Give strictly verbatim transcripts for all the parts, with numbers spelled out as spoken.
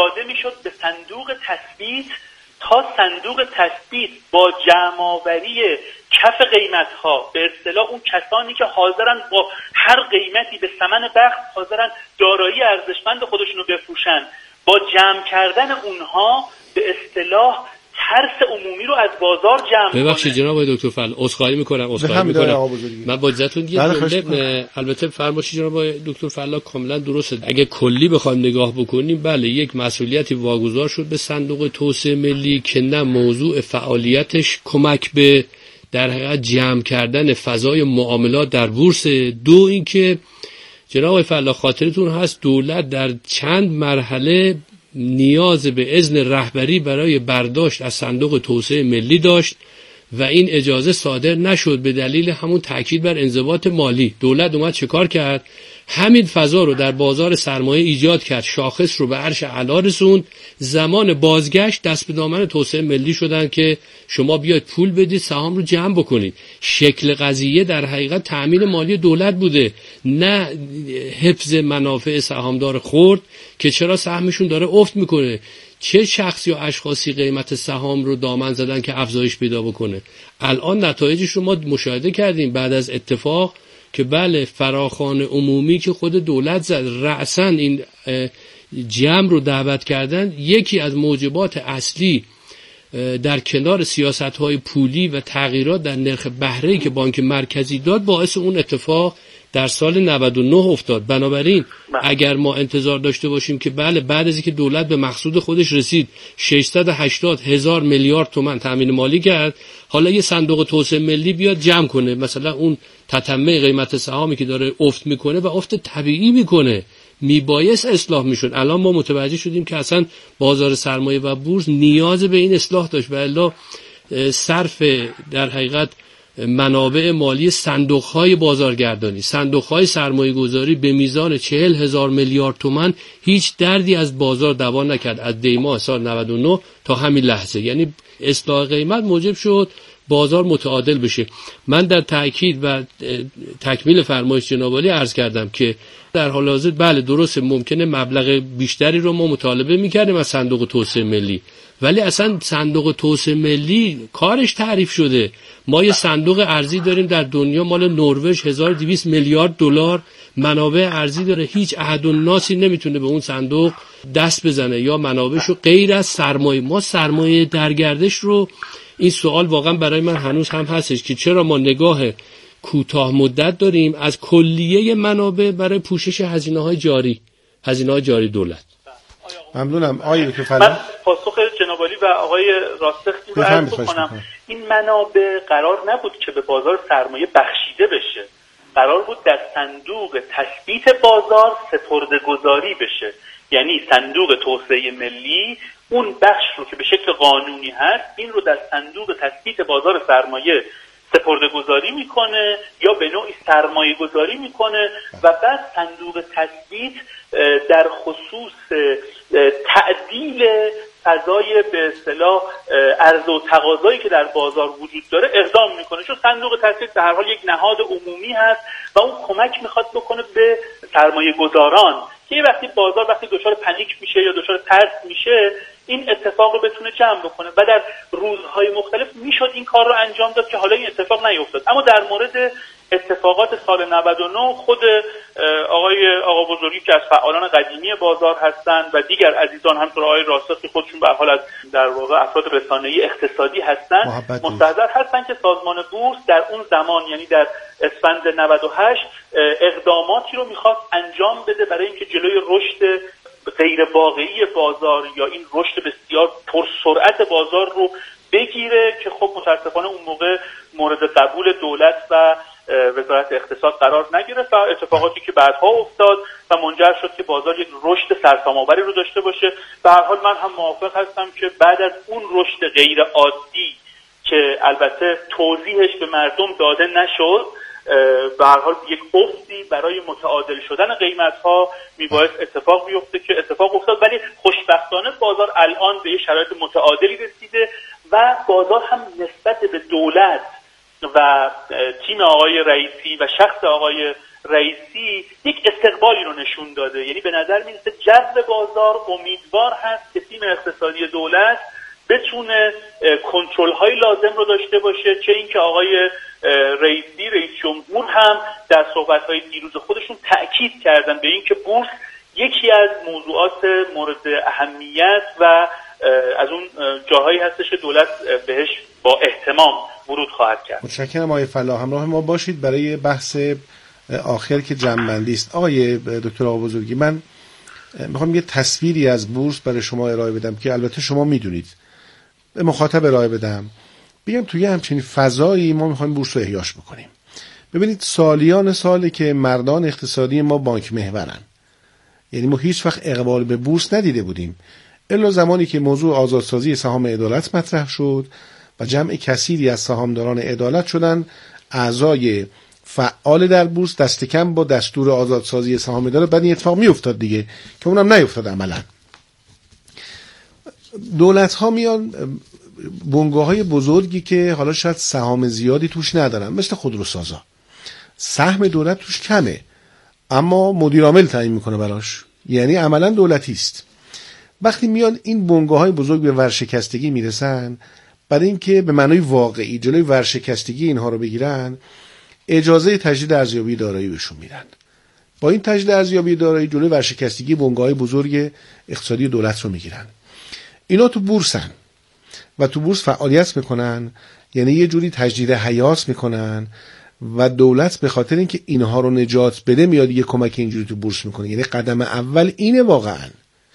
داده میشد به صندوق تثبیت تا صندوق تثبیت با جمع‌آوری کف قیمت‌ها، به اصطلاح اون کسانی که حاضرن با هر قیمتی به ثمن بخت حاضرن دارایی ارزشمند خودشونو بفروشن، با جمع کردن اونها به اصطلاح ترس عمومی رو از بازار جمع کنه. ببخشید جناب دکتر فضل، عذرخواهی میکنم عذرخواهی میکنم من با اجازهتون یه جمله، البته فرمایش جناب دکتر فضل کاملا درسته. اگه کلی بخوایم نگاه بکنیم، بله یک مسئولیتی واگذار شد به صندوق توسعه ملی که نه موضوع فعالیتش کمک به در حقیقت جمع کردن فضای معاملات در بورس. دو اینکه جناب فضل خاطرتون هست دولت در چند مرحله نیاز به اذن رهبری برای برداشت از صندوق توسعه ملی داشت و این اجازه صادر نشد به دلیل همون تاکید بر انضباط مالی. دولت اومد چه کار کرد؟ همین فضا رو در بازار سرمایه ایجاد کرد، شاخص رو به عرش اعلا رسوند. زمان بازگشت دست به دامن توسعه ملی شدن که شما بیاید پول بدید سهام رو جمع بکنید. شکل قضیه در حقیقت تأمین مالی دولت بوده، نه حفظ منافع سهامدار خرد که چرا سهمشون داره افت میکنه. چه شخص یا اشخاصی قیمت سهام رو دامن زدن که افزایش پیدا بکنه؟ الان نتایجش رو ما مشاهده کردیم بعد از اتفاق که بله فراخوان عمومی که خود دولت زد رأساً این جمع رو دعوت کردن، یکی از موجبات اصلی در کنار سیاست‌های پولی و تغییرات در نرخ بهره‌ای که بانک مرکزی داد باعث اون اتفاق در سال نود و نه افتاد. بنابراین اگر ما انتظار داشته باشیم که بله بعد از اینکه دولت به مقصود خودش رسید ششصد و هشتاد هزار میلیارد تومان تامین مالی کرد، حالا یه صندوق توسعه ملی بیاد جمع کنه مثلا اون تتمه قیمت سهامی که داره افت میکنه و افت طبیعی میکنه، میبایست اصلاح میشد. الان ما متوجه شدیم که اصلا بازار سرمایه و بورس نیاز به این اصلاح داشت و الا صرف در حقیقت منابع مالی صندوق‌های بازارگردانی، صندوق‌های سرمایه‌گذاری به میزان چهل هزار میلیارد تومان هیچ دردی از بازار دوا نکرد از دیماه سال نود و نه تا همین لحظه. یعنی اصلاح قیمت موجب شد بازار متعادل بشه. من در تأکید و تکمیل فرمایش جناب عالی عرض کردم که در حال حاضر بله درسته ممکنه مبلغ بیشتری رو ما مطالبه می‌کردیم از صندوق توسعه ملی، ولی اصلا صندوق توسعه ملی کارش تعریف شده. ما یه صندوق ارزی داریم در دنیا مال نروژ هزار و دویست میلیارد دلار منابع ارزی داره، هیچ احد الناسی نمیتونه به اون صندوق دست بزنه یا منابعشو غیر از سرمایه. ما سرمایه در گردش رو، این سوال واقعا برای من هنوز هم هستش که چرا ما نگاه کوتاه مدت داریم از کلیه منابع برای پوشش هزینه‌های جاری هزینه‌های جاری دولت. ممنونم. آقای دکتر فضل، من پاسخ جناب عالی و آقای راسخی رو عرض کنم. این منابع قرار نبود که به بازار سرمایه بخشیده بشه، قرار بود در صندوق تثبیت بازار سپرده‌گذاری بشه. یعنی صندوق توسعه ملی اون بخش رو که به شکل قانونی هست این رو در صندوق تثبیت بازار سرمایه سپرده‌گذاری میکنه یا به نوعی سرمایه گذاری میکنه و بعد صندوق تثبیت در خصوص تعدیل فضای به اصطلاح عرضه و تقاضایی که در بازار وجود داره اقدام میکنه، چون صندوق تثبیت به هر حال یک نهاد عمومی هست و اون کمک میخواد بکنه به سرمایه گذاران که یه وقتی بازار وقتی دچار پنیک میشه یا دچار ترس میشه این اتفاق رو بتونه جمع بکنه و در روزهای مختلف میشد این کار رو انجام داد که حالا این اتفاق نیفتاد. اما در مورد اتفاقات سال نود و نه خود آقای آقا بزرگی که از فعالان قدیمی بازار هستند و دیگر عزیزان همطور آقای راسخی خودشون به هر حال از در واقع افراد رسانه‌ای اقتصادی هستند مستحضر هستند که سازمان بورس در اون زمان یعنی در اسفند نود و هشت اقداماتی رو میخواست انجام بده برای اینکه جلوی رشد غیر واقعی بازار یا این رشد بسیار پرسرعت بازار رو بگیره که خب متاسفانه اون موقع مورد قبول دولت و وزارت اقتصاد قرار نگرفت و اتفاقاتی که بعدها افتاد و منجر شد که بازار یک رشد سرسام‌آوری رو داشته باشه. به هر حال من هم موافق هستم که بعد از اون رشد غیر عادی که البته توضیحش به مردم داده نشد به هر حال یک افتی برای متعادل شدن قیمت‌ها میبایست اتفاق بیفته که اتفاق افتاد، ولی خوشبختانه بازار الان به یه شرایط متعادلی رسیده و بازار هم نسبت به دولت و و تیم آقای رئیسی و شخص آقای رئیسی یک استقبالی رو نشون داده. یعنی به نظر میرسه جو بازار امیدوار هست که تیم اقتصادی دولت بتونه کنترل های لازم رو داشته باشه، چه اینکه آقای رئیسی رئیس جمهور هم در صحبت های دیروز خودشون تأکید کردن به اینکه بورس یکی از موضوعات مورد اهمیت و از اون جاهایی هستش دولت بهش با احتمام ورود خواهد کرد. متشکرم آقای فلاح. همراه ما باشید برای بحث آخر که جمع‌بندی است. آقای دکتر آقابزرگی، من میخوام یه تصویری از بورس برای شما ارائه بدم که البته شما میدونید، به مخاطب ارائه بدم، بگم توی همچین فضایی ما میخوایم بورس رو احیاش بکنیم. ببینید سالیان ساله که مردان اقتصادی ما بانک محورن، یعنی ما هیچ وقت اقبال به بورس ندیده بودیم الا زمانی که موضوع آزادسازی سهام عدالت مطرح شد و جمع کثیری از سهامداران عدالت شدن اعضای فعال در بورس، دست کم با دستور آزادسازی سهام عدالت. بعد این اتفاق میافتاد دیگه که اونم نیفتاد عملا. دولت ها میان بنگاه های بزرگی که حالا شاید سهام زیادی توش ندارن، مثل خودروسازا، سهم دولت توش کمه اما مدیر عامل تعیین میکنه براش، یعنی عملا دولتی است. وقتی میان این بنگاه های بزرگ به ورشکستگی میرسن، برای اینکه به معنای واقعی جلوی ورشکستگی اینها رو بگیرن، اجازه تجدید ارزیابی دارایی بهشون میدن. با این تجدید ارزیابی دارایی جلوی ورشکستگی بنگاه‌های بزرگ اقتصادی دولت رو میگیرن. اینا تو بورسن و تو بورس فعالیت میکنن، یعنی یه جوری تجدید حیات میکنن و دولت به خاطر اینکه اینها رو نجات بده میاد یه کمک اینجوری تو بورس میکنه. یعنی قدم اول اینه واقعا.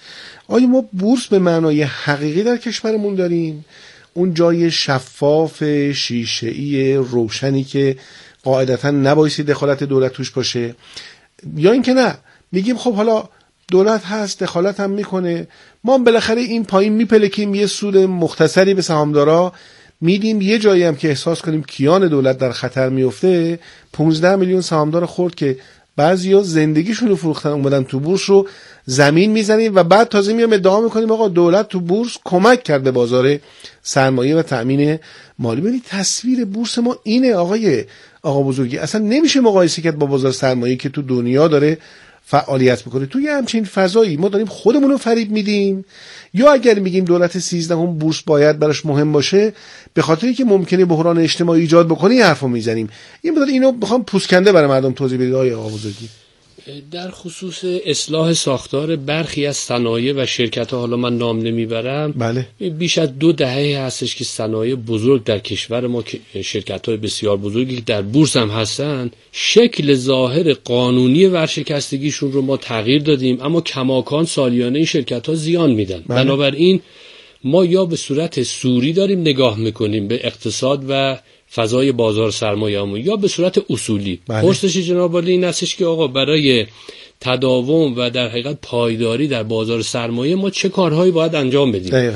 آیا ما بورس به معنای حقیقی در کشورمون داریم؟ اون جای شفاف شیشه‌ای روشنی که قاعدتا نبایستی دخالت دولت توش باشه، یا اینکه نه میگیم خب حالا دولت هست دخالت هم میکنه، ما بالاخره این پایین میپلکیم یه سود مختصری به سهامدارا میدیم، یه جایی هم که احساس کنیم کیان دولت در خطر میفته پانزده میلیون سهامدار خرد که بعضیا زندگیشون رو فروختن اومدن تو بورس رو زمین میزنیم و بعد تازه میام ادعا میکنیم آقا دولت تو بورس کمک کرد به بازار سرمایه و تأمین مالی. ببینید تصویر بورس ما اینه آقای آقا بزرگی، اصلا نمیشه مقایسه کرد با بازار سرمایه که تو دنیا داره فعالیت میکنه. توی همچین فضایی ما داریم خودمون رو فریب میدیم، یا اگر میگیم دولت سیزدهم بورس باید براش مهم باشه به خاطری که ممکنه بحران اجتماعی ایجاد بکنه این حرفو میزنیم. این بدون اینو بخوام پوسکنده برای مردم توضیح بدید آقای آقا بزرگی. در خصوص اصلاح ساختار برخی از صنایع و شرکت‌ها، حالا من نام نمیبرم، بله، بیش از دو دهه هستش که صنایع بزرگ در کشور ما، شرکت‌های بسیار بزرگی که در بورس هم هستن، شکل ظاهر قانونی ورشکستگیشون رو ما تغییر دادیم اما کماکان سالیانه این شرکت‌ها زیان میدن. بله. بنابراین ما یا به صورت سوری داریم نگاه میکنیم به اقتصاد و فضای بازار سرمایه‌مون، یا به صورت اصولی. پرسش جناب عالی این هستش که آقا برای تداوم و در حقیقت پایداری در بازار سرمایه ما چه کارهایی باید انجام بدیم؟ دقیقا.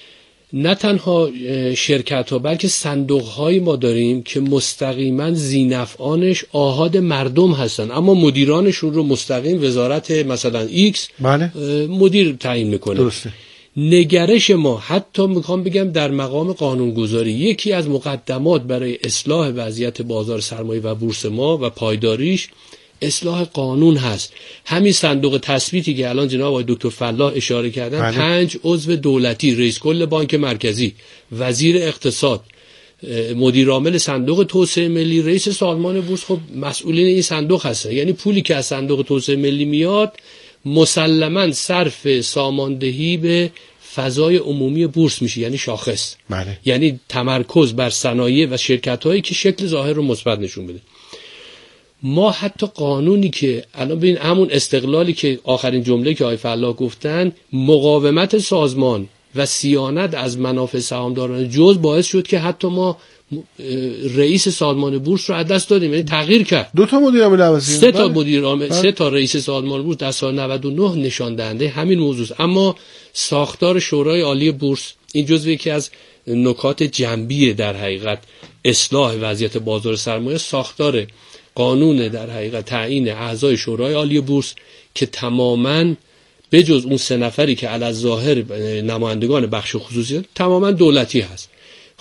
نه تنها شرکت ها بلکه صندوق هایی ما داریم که مستقیما ذینفعانش آحاد مردم هستن اما مدیرانشون رو مستقیم وزارت مثلا ایکس بله. مدیر تعیین میکنه. درسته. نگرش ما حتی میخوام بگم در مقام قانونگذاری یکی از مقدمات برای اصلاح وضعیت بازار سرمایه و بورس ما و پایداریش اصلاح قانون هست. همین صندوق تثبیتی که الان جناب آقای دکتر فلاح اشاره کردن، بله. پنج عضو دولتی، رئیس کل بانک مرکزی، وزیر اقتصاد، مدیر عامل صندوق توسعه ملی، رئیس سازمان بورس، خب مسئولین این صندوق هستن. یعنی پولی که از صندوق توسعه ملی میاد مسلماً صرف ساماندهی به فضای عمومی بورس میشه، یعنی شاخص، بله. یعنی تمرکز بر صنایع و شرکت‌هایی که شکل ظاهر رو مثبت نشون بده. ما حتی قانونی که الان ببین همون استقلالی که آخرین جمله که آقای فلاح گفتن، مقاومت سازمان و صیانت از منافع سهامداران جز باعث شد که حتی ما رئیس سازمان بورس رو از دست دادیم، یعنی تغییر کرد. دو تا مدیر عامل عوضی، سه تا مدیر عامل، سه تا رئیس سازمان بورس در سال نود و نه نشان دهنده همین موضوع. اما ساختار شورای عالی بورس این جزو یکی از نکات جنبی در حقیقت اصلاح وضعیت بازار سرمایه، ساختار قانون در حقیقت تعیین اعضای شورای عالی بورس که تماماً بجز اون سه نفری که علی الظاهر نمایندگان بخش خصوصی تماماً دولتی هست.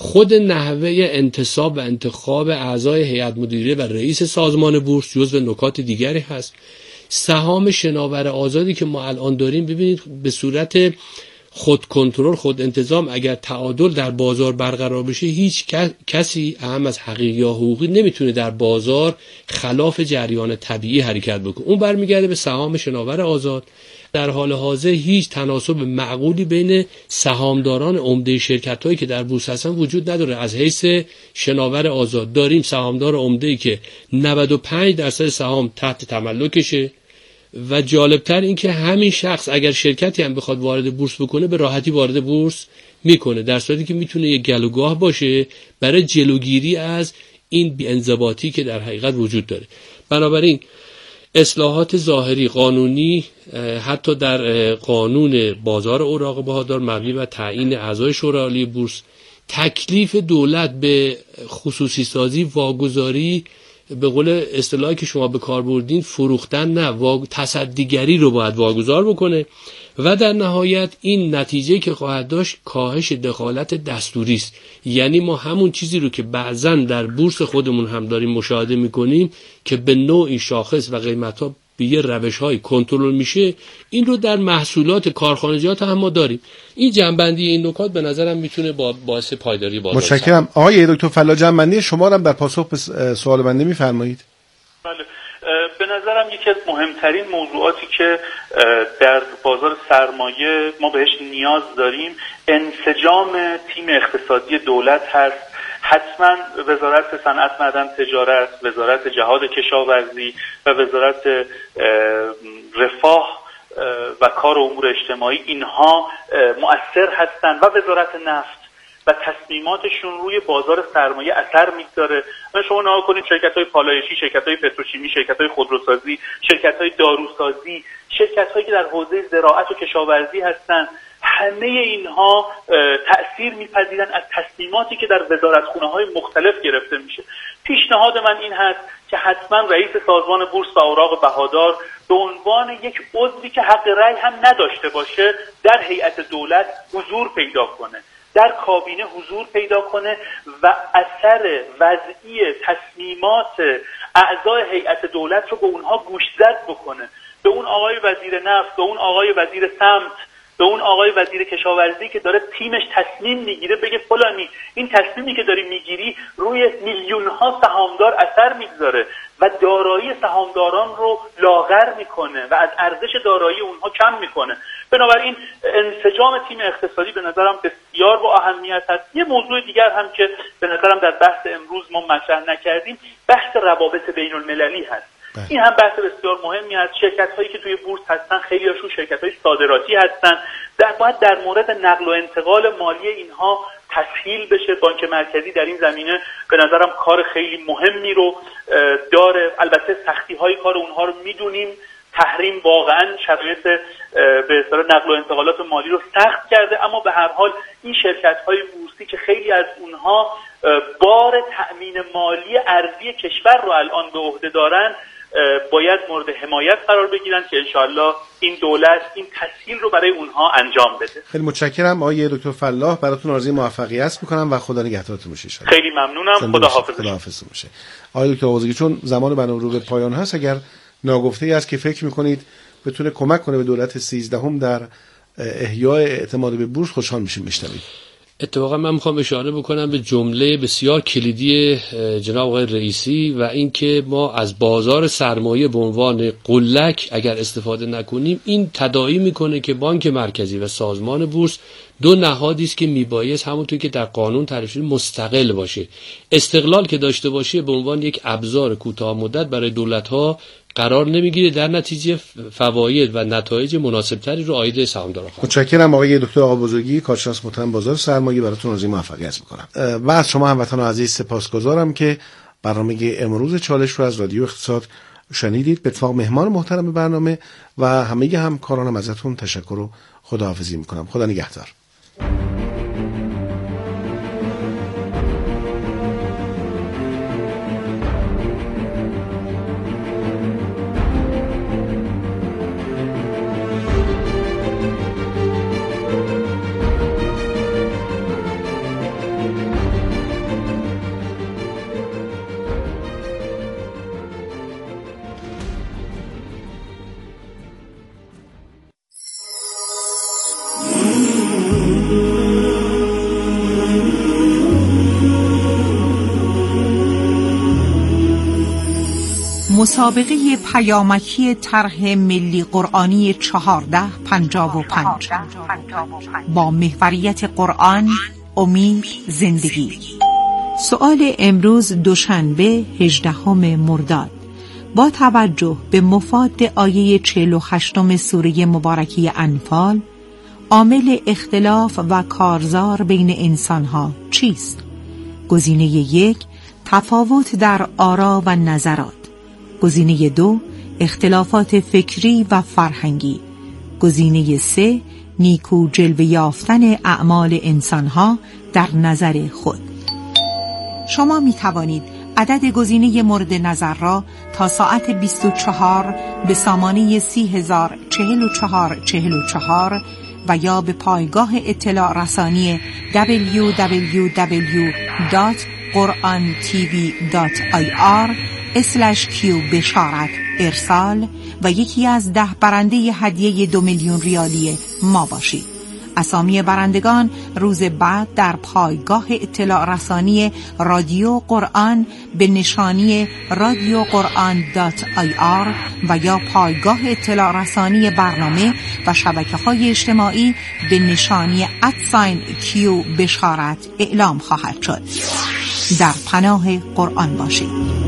خود نحوه انتصاب و انتخاب اعضای هیئت مدیره و رئیس سازمان بورس جزو نکات دیگری هست. سهام شناور آزادی که ما الان داریم، ببینید به صورت خود کنترل، خود انتظام، اگر تعادل در بازار برقرار بشه، هیچ کسی اهم از حقیقی یا حقوقی نمیتونه در بازار خلاف جریان طبیعی حرکت بکنه. اون برمیگرده به سهام شناور آزاد. در حال حاضر هیچ تناسب معقولی بین سهامداران عمده شرکت‌هایی که در بورس هستن وجود نداره. از حیث شناور آزاد داریم سهامدار عمده‌ای که نود و پنج درصد سهام تحت تملکشه و جالبتر این که همین شخص اگر شرکتی هم بخواد وارد بورس بکنه به راحتی وارد بورس میکنه، در صورتی که میتونه یک گلوگاه باشه برای جلوگیری از این بی‌انضباطی که در حقیقت وجود داره. بنابراین اصلاحات ظاهری قانونی، حتی در قانون بازار اوراق بهادار مبنی بر تعیین اعضای شورای عالی بورس، تکلیف دولت به خصوصی سازی، واگذاری، به قول اصطلاحی که شما به کار بردین فروختن نه، تصدیگری رو باید واگذار بکنه و در نهایت این نتیجه که خواهد داشت کاهش دخالت دستوری است. یعنی ما همون چیزی رو که بعضا در بورس خودمون هم داریم مشاهده میکنیم که به نوعی شاخص و قیمت‌ها به یه روش‌های کنترل میشه، این رو در محصولات کارخانجات هم ما داریم. این جنبندی این نکات به نظرم میتونه با باعث پایداری بازار. متشکرم. آقای دکتر فلاح، جنبندی شما رو در پاسخ به سوال بنده میفرمایید؟ بله، به نظرم یکی از مهمترین موضوعاتی که در بازار سرمایه ما بهش نیاز داریم انسجام تیم اقتصادی دولت هست. حتما وزارت صنعت، معدن، تجارت، وزارت جهاد کشاورزی و وزارت رفاه و کار و امور اجتماعی اینها مؤثر هستند و وزارت نفت و تصمیماتشون روی بازار سرمایه اثر میگذاره. شما نگاه کنید شرکت‌های پالایشی، شرکت‌های پتروشیمی، شرکت‌های خودروسازی، شرکت‌های داروسازی، شرکت‌هایی که در حوزه زراعت و کشاورزی هستند، همه اینها تأثیر می‌پذیرن از تصمیماتی که در وزارتخونه‌های مختلف گرفته میشه. پیشنهاد من این هست که حتما رئیس سازمان بورس و اوراق بهادار به عنوان یک عضوی که حق رأی هم نداشته باشه در هیئت دولت حضور پیدا کنه، در کابینه حضور پیدا کنه و اثر وضعی تصمیمات اعضای هیئت دولت رو به اونها گوشزد بکنه، به اون آقای وزیر نفت، به اون آقای وزیر سمت، به اون آقای وزیر کشاورزی که داره تیمش تصمیم میگیره بگه فلانی این تصمیمی که داری میگیری روی میلیون ها سهامدار اثر میگذاره و دارایی سهامداران رو لاغر میکنه و از ارزش دارایی اونها کم میکنه. بنابراین انسجام تیم اقتصادی به نظرم بسیار با اهمیت هست. یه موضوع دیگر هم که به نظرم در بحث امروز ما مطرح نکردیم بحث روابط بین المللی هست. بله. این هم بحث بسیار مهمی است. شرکت هایی که توی بورس هستن خیلی هاشون شرکت های صادراتی هستن، در باید در مورد نقل و انتقال مالی اینها تسهیل بشه. بانک مرکزی در این زمینه به نظرم کار خیلی مهمی رو داره. البته سختی های کار اونها رو میدونیم، تحریم واقعا شرایط به اصطلاح نقل و انتقالات مالی رو سخت کرده، اما به هر حال این شرکت های بورسی که خیلی از اونها بار تأمین مالی ارضی کشور رو الان به عهده دارن باید مورد حمایت قرار بگیرن که انشاءالله این دولت این تسهیل رو برای اونها انجام بده. خیلی متشکرم آقای دکتر فلاح، براتون آرزوی موفقیت میکنم و خدا نگهدارتون باشه. خیلی ممنونم. خدا حافظ. خدا حافظ باشه. آقای دکتر آوازگی، چون زمان برنامه رو به پایان هست، اگر ناگفته‌ای است که فکر میکنید بتونه کمک کنه به دولت سیزدهم در احیای اعتماد به بورس، خوشحال میشیم بشنوید. اتفاقا من میخوام اشاره بکنم به جمله بسیار کلیدی جناب آقای رئیسی و اینکه ما از بازار سرمایه به عنوان قلک اگر استفاده نکنیم، این تداعی میکنه که بانک مرکزی و سازمان بورس دو نهادی است که میبایست همونطور که در قانون تعریف شده مستقل باشه. استقلال که داشته باشه به عنوان یک ابزار کوتاه مدت برای دولت‌ها قرار نمیگیره، در نتیجه فواید و نتایج مناسبتری رو عاید سهامداران خواهد. متشکرم آقای دکتر آقابزرگی، کارشناس محترم بازار سرمایه، براتون آرزوی موفقیت میکنم. و از شما هموطنان عزیز سپاسگزارم که برنامه امروز چالش رو از رادیو اقتصاد شنیدید. به اتفاق مهمان محترم برنامه و همه همکارانم ازتون تشکر و خداحافظی میکنم. خدا نگهدار. مسابقه پیامکی طرح ملی قرآنی چهارده پنجاه و پنج با محوریت قرآن، امید، زندگی. سؤال امروز دوشنبه هجدهم مرداد. با توجه به مفاد آیه چهل و هشتم سوره مبارکه انفال، عامل اختلاف و کارزار بین انسانها چیست؟ گزینه یک، تفاوت در آرا و نظرات. گزینه دو، اختلافات فکری و فرهنگی. گزینه سه، نیکو جلوه یافتن اعمال انسانها در نظر خود. شما می توانید عدد گزینه مورد نظر را تا ساعت بیست و چهار به سامانه سی هزار چهل و چهار چهل و چهار و یا به پایگاه اطلاع رسانی دبلیو دبلیو دبلیو دات قرآن تی وی دات آی آر اسلش کیو بشارت ارسال و یکی از ده برنده هدیه دو میلیون ریالی ما باشید. اسامی برندگان روز بعد در پایگاه اطلاع رسانی رادیو قرآن به نشانی رادیو قرآن دات آی آر و یا پایگاه اطلاع رسانی برنامه و شبکه‌های اجتماعی به نشانی ادساین کیو بشارت اعلام خواهد شد. در پناه قرآن باشید.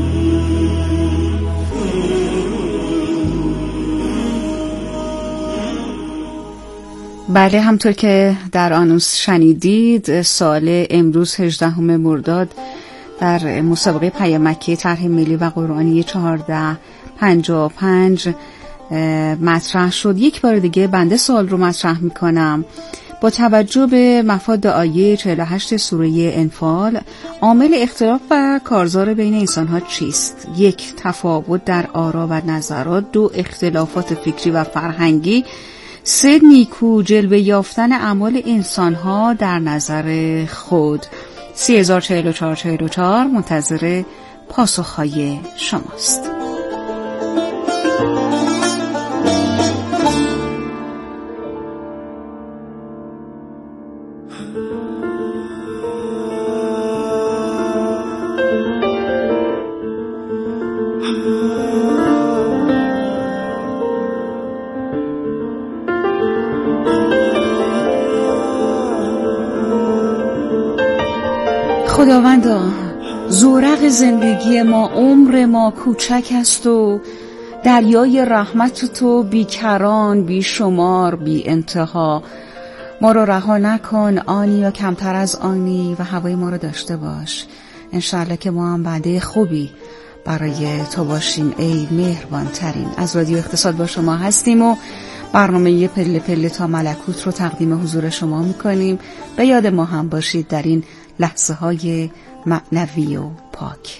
بله، همطور که در آنونس شنیدید، سال امروز هجدهم مرداد در مسابقه پیامکی طرح ملی و قرآنی چهارده پنجاه و پنج مطرح شد. یک بار دیگه بنده سوال رو مطرح میکنم. با توجه به مفاد آیه چهل و هشت سوره انفال، عامل اختلاف و کارزار بین انسانها چیست؟ یک، تفاوت در آرا و نظرات. دو، اختلافات فکری و فرهنگی. سه، نیکو جلوه یافتن اعمال انسانها در نظر خود. سی هزار چهل و چهار چهل و چهار منتظر پاسخهای شماست. خداوندا، زورق زندگی ما، عمر ما کوچک است و دریای رحمت تو بیکران، بی شمار، بی انتها. ما رو رها نکن، آنی یا کمتر از آنی، و هوای ما رو داشته باش. انشاءالله که ما هم بنده خوبی برای تو باشیم ای مهربان ترین. از رادیو اقتصاد با شما هستیم و برنامه پله پله تا ملکوت رو تقدیم حضور شما میکنیم. به یاد ما هم باشید در این لحظه های معنوی و پاک.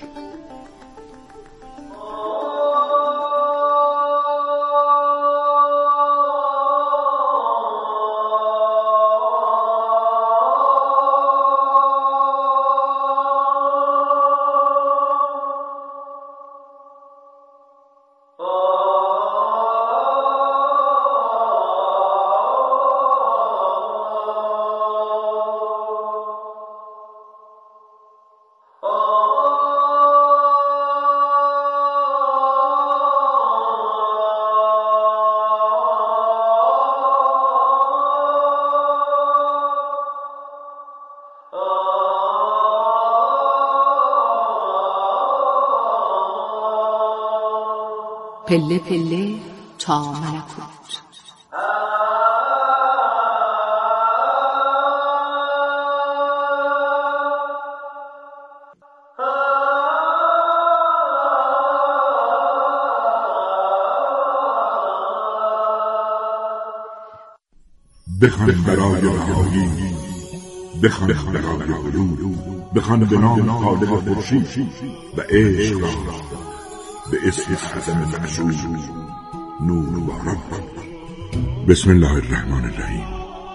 پله پله تا ملکوت. بخوان برای رهایی، بخوان برای علوم، بخوان به نام خالق خورشید و عشق را به اسم خزم معشوق نور و رب. بسم الله الرحمن الرحیم.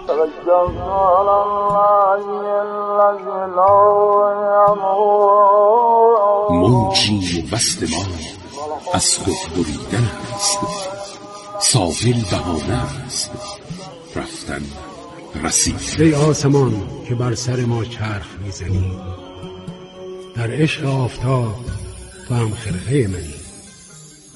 موجی وسط ما از خود بریدن است، ساحل بهانه است، رفتن رسید. ای آسمان که بر سر ما چرخ میزنی، در عشق آفتاب تو هم خرقه منی.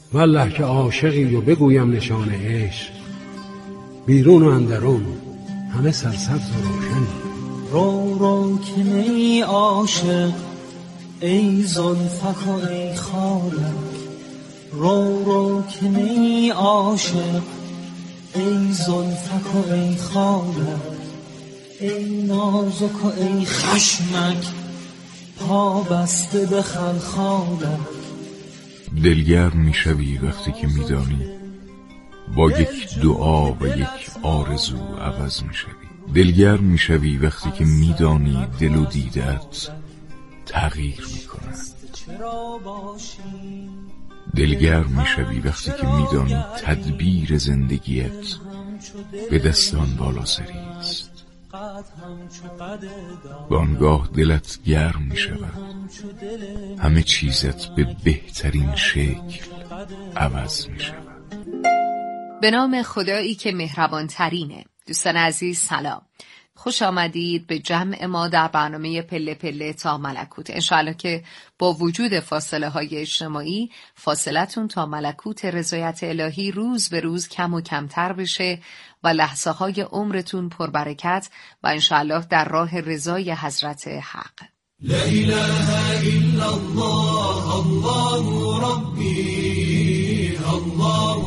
والله که عاشقی و بگویم نشان عشق، بیرون و اندرون همه سرسبز و روشنی. رو رو که نی عاشق ای زلفک و ای خالک، رو رو که نی عاشق ای زلفک و ای خالک، ای نازک و ای خشمک پا بسته به خلخالک. دلگرم میشوی وقتی که میدانی با یک دعا و یک آرزو عوض میشوی. دلگرم میشوی وقتی که میدانی دل و دیدت تغییر میکنند. دلگرم میشوی وقتی که میدانی تدبیر زندگیت به دستان بالا سری است. بانگاه دلت گرم می شود، همه چیزت به بهترین شکل عوض می شود. به نام خدایی که مهربان ترینه. دوستان عزیز سلام، خوش آمدید به جمع ما در برنامه پله پله تا ملکوت. انشاءالله که با وجود فاصله های اجتماعی فاصلتون تا ملکوت رضایت الهی روز به روز کم و کمتر بشه و لحظه های عمرتون پربرکت و انشاءالله در راه رضای حضرت حق. لا اله الا الله الله ربی الله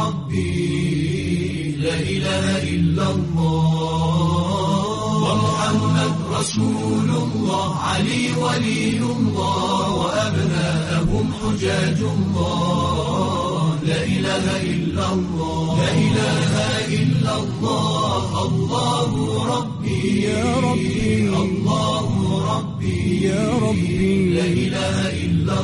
ربی لا اله الا الله محمد رسول الله علی ولی الله و ابناءهم حجاج الله لا اله الا الله لا اله الا الله الله ربی یا ربی الله ربی یا ربی لا اله الا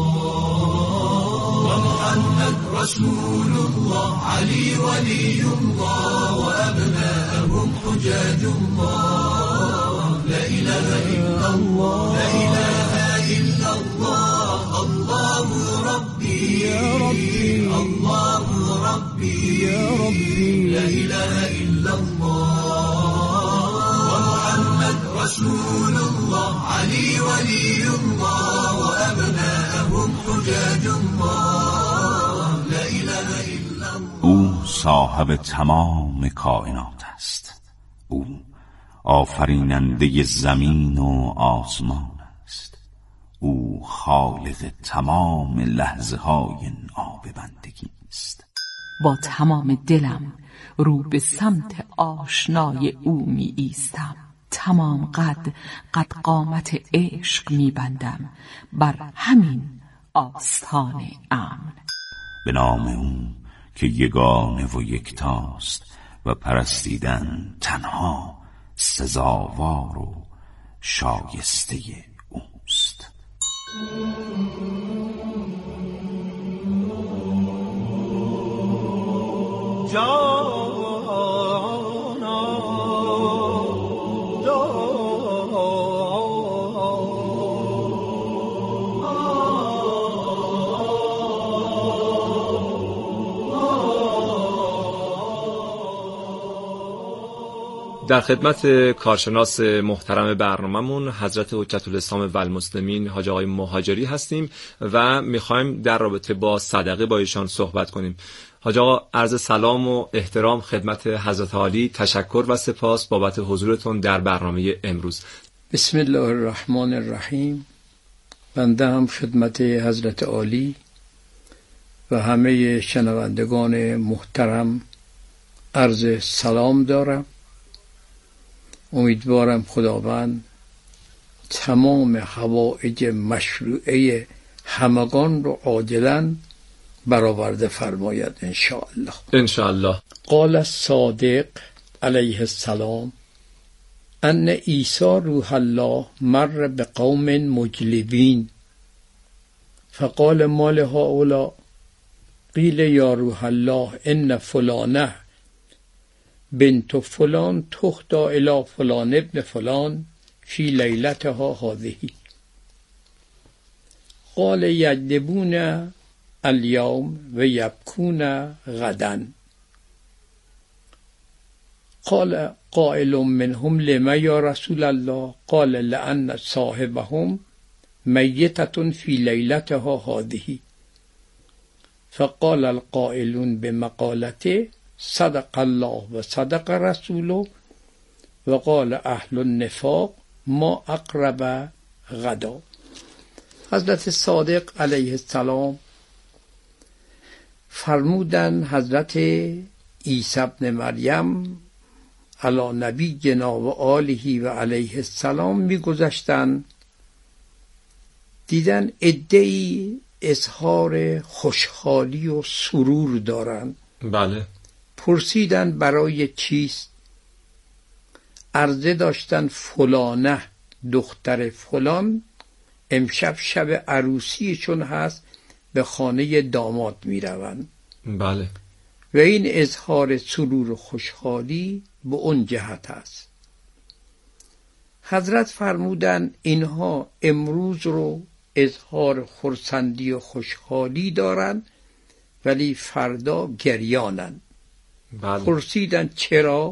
الله محمد رسول الله علی ولی الله و ابناءهم حجاج الله لا اله الا الله لا اله الا الله الله ربی یا ربی الله ربی یا ربی لا اله الا الله محمد رسول الله علی ولی الله و ابناءهم حجاج الله لا اله الا الله. او صاحب تمام کائنات است، او آفریننده زمین و آسمان است، او خالق تمام لحظه های ناب بندگی است. با تمام دلم رو به سمت آشنای او می ایستم، تمام قد قد قامت عشق می بندم بر همین آستان امن. به نام او که یگانه و یکتاست و پرستیدن تنها سزاوار و شایسته اوست. در خدمت کارشناس محترم برنامه‌مون حضرت حجت الاسلام و المسلمین حاج آقای مهاجری هستیم و میخوایم در رابطه با صدقه با ایشان صحبت کنیم. حاج آقا عرض سلام و احترام خدمت حضرت عالی، تشکر و سپاس بابت حضورتون در برنامه امروز. بسم الله الرحمن الرحیم. بنده هم خدمت حضرت عالی و همه شنوندگان محترم عرض سلام دارم. امیدوارم خداوند تمام حوائج مشروعه همگان رو عاجلاً برآورده فرماید انشاءالله. انشاءالله. قال الصادق علیه السلام ان عیسی روح الله مر بقوم مجلبین فقال ما لهؤلاء قیل یا روح الله ان فلانه بنت فلان تختی الی فلان ابن فلان فی لیلتها هذه قال یجلبون اليوم و یبکون غدا. قال قائل منهم لما یا رسول الله قال لأن صاحبهم میتة فی لیلتها هذه. قال یجلبون اليوم و یبکون غدا. قال قائل منهم لما یا رسول الله قال لأن صاحبهم میتة فی لیلتها هذه. قال قائل منهم لما یا رسول الله قال لأن صاحبهم میتة فی لیلتها هذه. قال قائل منهم لما یا رسول الله قال لأن صاحبهم فقال القائلون بمقالته صدق الله و صدق رسوله و قال اهل النفاق ما اقرب غدا. حضرت صادق علیه السلام فرمودن حضرت عیسی ابن مریم علی نبینا و آله و علیه السلام میگذشتن، دیدن عده‌ای اظهار خوشحالی و سرور دارن. بله. پرسیدن برای چیست؟ عرضه داشتن فلانه دختر فلان امشب شب عروسیشون هست، به خانه داماد می روند. بله. و این اظهار سرور و خوشحالی به اون جهت است. حضرت فرمودن اینها امروز رو اظهار خرسندی و خوشحالی دارن ولی فردا گریانن. بله. پرسیدن چرا؟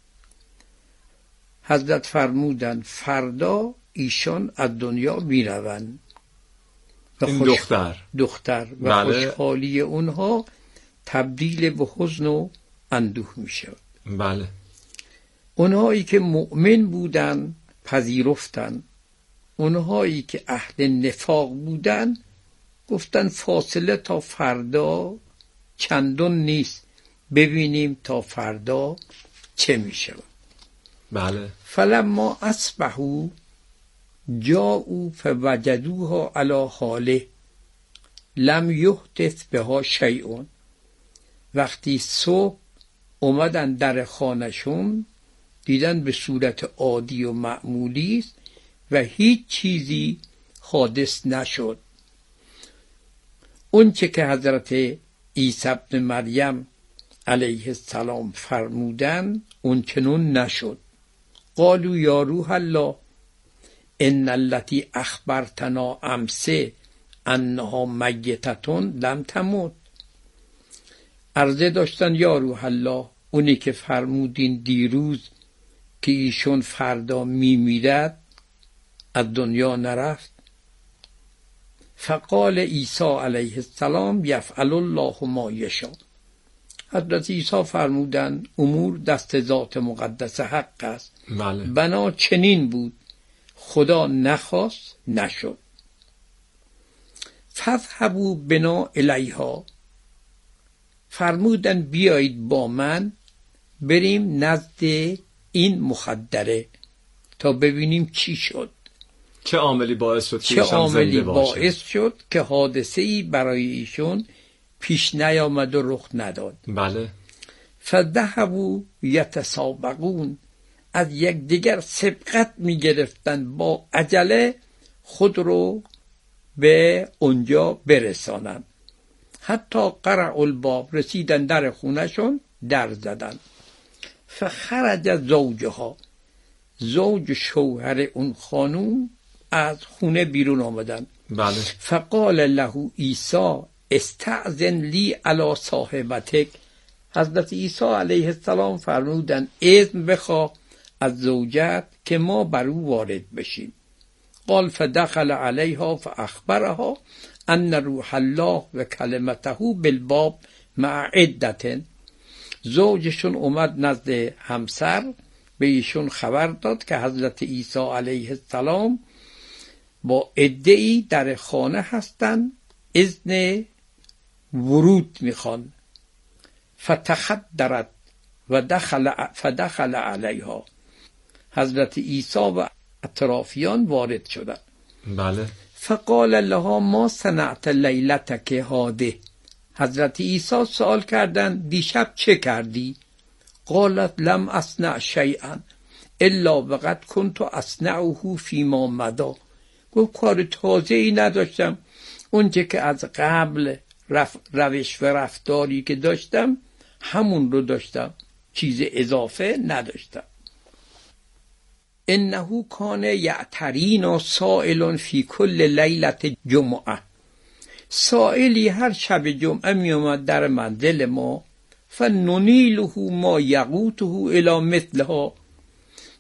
حضرت فرمودن فردا ایشان از دنیا می روند. این خوش... دختر دختر و بله. خوشحالی اونها تبدیل به حزن و اندوه می شود. بله. اونهایی که مؤمن بودن پذیرفتن، اونهایی که اهل نفاق بودن گفتن فاصله تا فردا چندان نیست، ببینیم تا فردا چه می شود. بله. فلما اصبحوا جاءوا فوجدوها علی حاله لم یحدث بها شیء. وقتی صبح اومدن در خانهشون دیدن به صورت عادی و معمولی است و هیچ چیزی حادث نشد. اون چه که حضرت عیسی ابن مریم علیه السلام فرمودن اون چنون نشد. قالوا یا روح الله ان التي اخبرتنا امس انها میتتون لم تموت. عرضه داشتن یا روح الله اونی که فرمودین دیروز که ایشون فردا میمیرد از دنیا نرفت. فقال عیسی علیه السلام یفعل الله ما یشاء. حضرت عیسی فرمودن امور دست ذات مقدس حق است. بله. بنا چنین بود، خدا نخواست نشد. فذهبوا بنا الیها. فرمودن بیایید با من بریم نزد این مخدره تا ببینیم چی شد. چه عاملی باعث شد چه عاملی باعث شد که حادثه‌ای برای ایشون پیش نیامد و رخ نداد. بله. فذهبوا یتسابقون. از یک دیگر سبقت می گرفتن با عجله خود رو به اونجا برسانن. حتی قرع الباب، رسیدن در خونهشون در زدن. فخرج زوجها. زوج شوهر اون خانوم از خونه بیرون آمدن. بله. فقال له عیسی استأذن لی علی صاحبتک. حضرت عیسی علیه السلام فرمودن اذن بخواه از زوجت که ما بر او وارد بشیم. قال فدخل علیها فاخبرها ان روح الله و کلمته بالباب مع عدت. زوجشون اومد نزد همسر، به ایشون خبر داد که حضرت عیسی علیه السلام با عده‌ای در خانه هستن، اذن ورود میخوان. فتخدرت و دخل فدخل علیها. حضرت عیسی و اطرافیان وارد شدند. بله. فقال لها ما صنعت لیلتک هاده. حضرت عیسی سوال کردن دیشب چه کردی؟ قالت لم اصنع شیئا الا وقد كنت اصنعه فيما مضى. گفت کار تازه ای نداشتم، اونچه که از قبل رف... روش و رفتاری که داشتم همون رو داشتم، چیز اضافه نداشتم. انه کان یعترینا سائل فی کل لیلت جمعه. سائلی هر شب جمعه می اومد در منزل ما، فننیله ما یقوته الی مثلها.